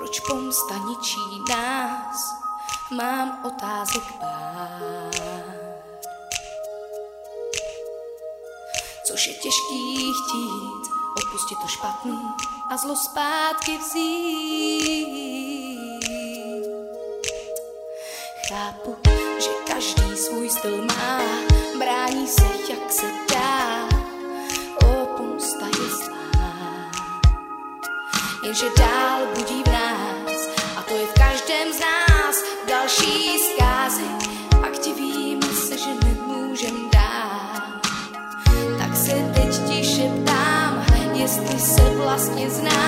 Proč pomsta ničí nás? Mám otázek pár. Což je těžký chtít, opustit to špatný a zlo zpátky vzít. Chápu, že každý svůj styl má, brání se, jak se dá. Pomsta je zlá, jenže dál budí v nás, a to je v každém z nás, další zkázy. Pak ti víme se, že nemůžem dát, tak se teď ti šeptám, jestli se vlastně znáš.